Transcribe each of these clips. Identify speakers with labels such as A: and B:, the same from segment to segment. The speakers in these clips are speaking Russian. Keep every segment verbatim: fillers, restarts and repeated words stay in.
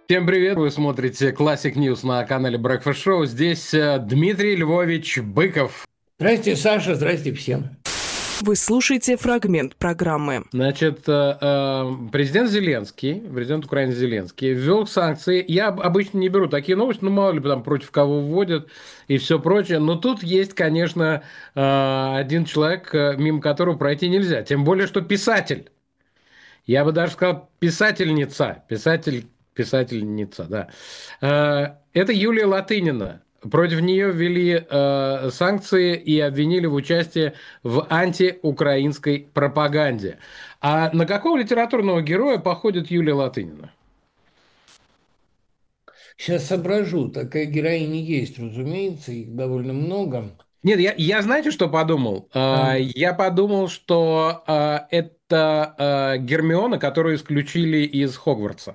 A: Всем привет! Вы смотрите Classic News на канале Breakfast Show. Здесь э, Дмитрий Львович Быков.
B: Здрасте, Саша, здрасте всем.
C: Вы слушаете фрагмент программы.
A: Значит, э, э, президент Зеленский, президент Украины Зеленский ввел санкции. Я обычно не беру такие новости, ну, мало ли там против кого вводят и все прочее. Но тут есть, конечно, э, один человек, э, мимо которого пройти нельзя. Тем более, что писатель. Я бы даже сказал писательница. Писатель, писательница, да. Э, Это Юлия Латынина. Против нее ввели э, санкции и обвинили в участии в антиукраинской пропаганде. А на какого литературного героя походит Юлия Латынина?
B: Сейчас соображу. Такая героиня есть, разумеется, их довольно много.
A: Нет, я, я знаете, что подумал?
B: А,
A: Э, я подумал, что э, это э, Гермиона, которую исключили из Хогвартса.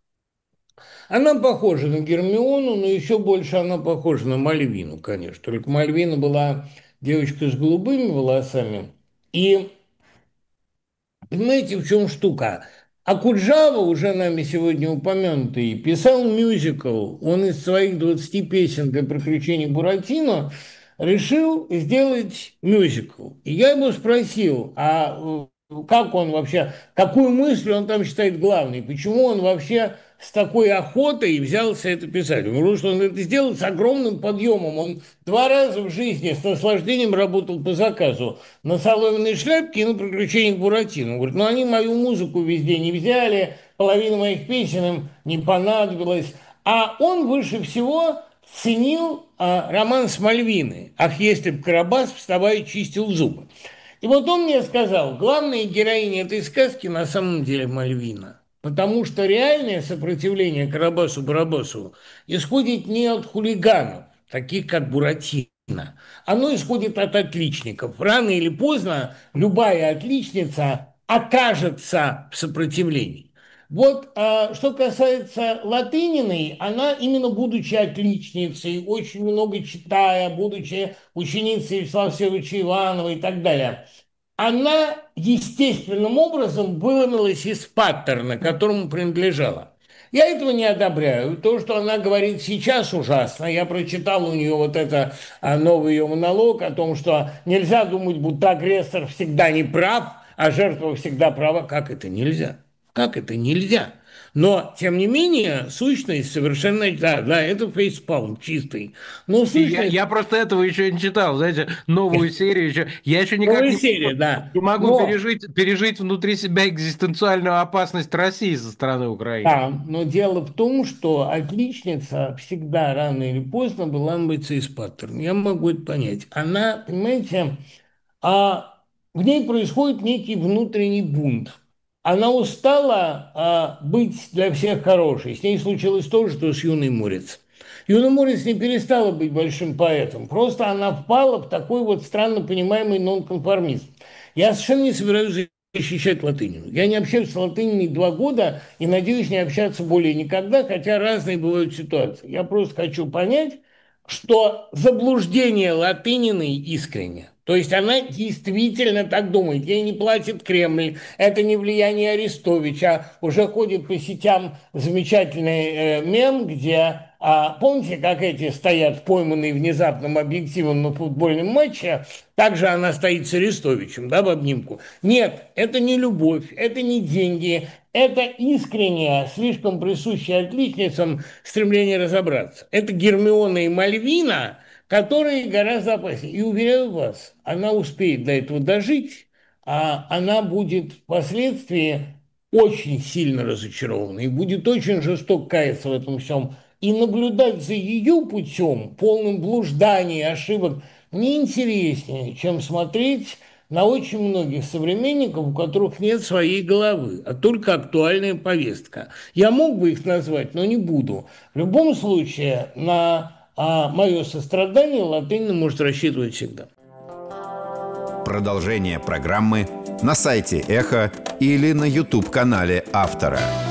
B: Она похожа на Гермиону, но еще больше она похожа на Мальвину, конечно. Только Мальвина была девочка с голубыми волосами. И понимаете, в чем штука? Акуджава, уже нами сегодня упомянутый, писал мюзикл. Он из своих двадцати песен для приключений Буратино решил сделать мюзикл. И я его спросил, а э, как он вообще, какую мысль он там считает главной, почему он вообще с такой охотой взялся это писать. Он говорит, что он это сделал с огромным подъемом. Он два раза в жизни с наслаждением работал по заказу на соломенной шляпке и на приключениях Буратино. Он говорит, ну они мою музыку везде не взяли, половина моих песен им не понадобилась. А он выше всего ценил а, роман с Мальвины. «Ах, если б Карабас, вставая, чистил зубы». И вот он мне сказал, главная героиня этой сказки на самом деле Мальвина. Потому что реальное сопротивление Карабасу-Барабасу исходит не от хулиганов, таких как Буратино. Оно исходит от отличников. Рано или поздно любая отличница окажется в сопротивлении. Вот а, что касается Латыниной, она именно будучи отличницей, очень много читая, будучи ученицей Вячеслава Всеволодовича Иванова и так далее, она естественным образом выломилась из паттерна, которому принадлежала. Я этого не одобряю. То, что она говорит сейчас, ужасно. Я прочитал у нее вот это а, новый ее монолог о том, что нельзя думать, будто агрессор всегда не прав, а жертва всегда права. Как это нельзя? Как это нельзя? Но, тем не менее, сущность совершенно... Да, да, это фейспалм чистый. Но
A: И я,
B: сущность...
A: я просто этого еще не читал, знаете, новую серию еще. Я еще никак
B: Новая
A: не,
B: серия, да.
A: не могу
B: Но
A: пережить, пережить внутри себя экзистенциальную опасность России со стороны Украины.
B: да, но дело в том, что отличница всегда рано или поздно выламывается из паттерна. Я могу это понять. Она, понимаете, а в ней происходит некий внутренний бунт. Она устала а, быть для всех хорошей. С ней случилось то же, что с Юной Морец. Юна Морец не перестала быть большим поэтом. Просто она впала в такой вот странно понимаемый нонконформизм. Я совершенно не собираюсь защищать Латынину. Я не общаюсь с Латыниной два года и надеюсь не общаться более никогда, хотя разные бывают ситуации. Я просто хочу понять, что заблуждение Латыниной искренне. То есть она действительно так думает. Ей не платит Кремль. Это не влияние Арестовича. Уже ходит по сетям замечательный э, мем, где... А помните, как эти стоят пойманные внезапным объективом на футбольном матче? Также она стоит с Арестовичем, да, в обнимку. Нет, это не любовь, это не деньги, это искреннее, слишком присущее отличницам стремление разобраться. Это Гермиона и Мальвина, которые гораздо опаснее. И уверяю вас, она успеет до этого дожить, а она будет впоследствии очень сильно разочарована и будет очень жестоко каяться в этом всем. И наблюдать за ее путем, полным блужданий, ошибок, мне интереснее, чем смотреть на очень многих современников, у которых нет своей головы, а только актуальная повестка. Я мог бы их назвать, но не буду. В любом случае, на а, мое сострадание Латынина может рассчитывать всегда.
D: Продолжение программы на сайте Эхо или на YouTube-канале автора.